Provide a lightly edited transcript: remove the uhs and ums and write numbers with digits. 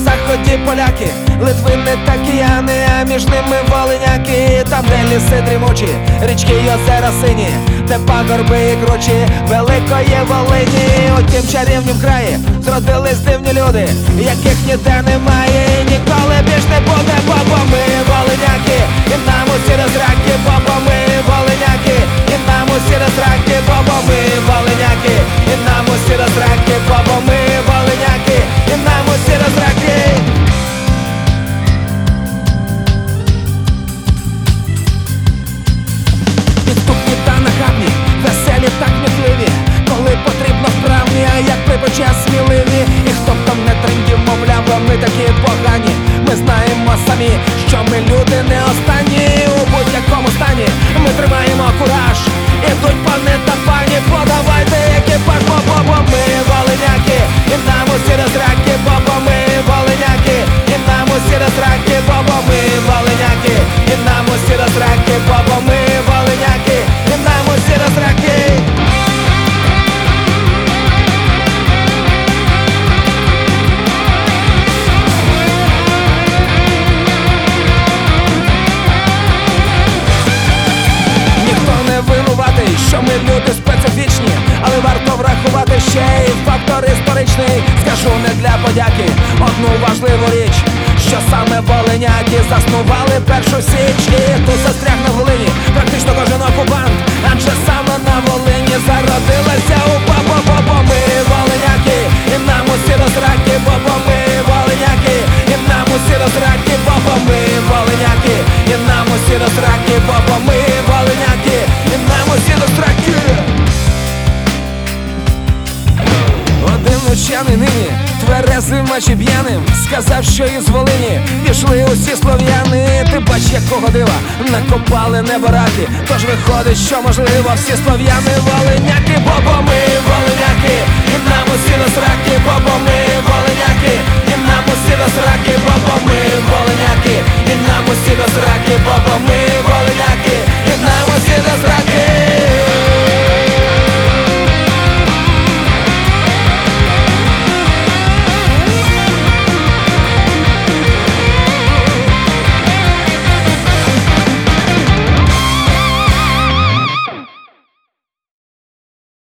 заході поляки, Литвини та кияни, а між ними волиняки. Там, де ліси дрімучі, річки й озера сині, де пагорби і кручі великої Волині. У тім чарівнім краї зродились дивні люди, яких ніде немає і ніколи більш не буде. Бо ми волиняки, і нам усі розраки, бо ми волиняки, і нам усі розраки, бо ми волиняки, і нам усі розраки, бо ми волиняки, і нам усі розраки. Підступні та нахабні, веселі та кмітливі, коли потрібно вправні, а як припочас сміливі. І хто б там не трендів, мовляв, вони такі погані. Ми знаємо самі, що ми люди не останні. У будь-якому стані ми тримаємо кураж. Ідуть пани та пані, подавайте екіпаж, бо ми волиняки, і нам усі розраки, бо ми волиняки, і нам усі розраки, бо ми волиняки, і нам усі розраки, бо ми волиняки, і нам усі розраки. Що ми люди специфічні, але варто врахувати ще й фактор історичний. Скажу не для подяки одну важливу річ, що саме волиняки заснували першу Січ. І тут застряг на Волині практично кожен окупант, адже саме на Волині зародилася УПА. Бо ми волиняки, і нам усі розраки, бо ми волиняки, і нам усі розраки, бо ми волиняки, і нам усі розраки, бо ми волиняки, і нам усі розраки. Один учений нині, тверезим чи п'яним, сказав, що із Волині пішли усі слов'яни. Ти бач, якого дива накопали небораки, тож виходить, що можливо всі слов'яни волиняки, бо ми волиняки, і нам усі розраки, бо ми волиняки, і нам усі розраки, бо ми волиняки, і нам усі розраки, бо ми волиняки.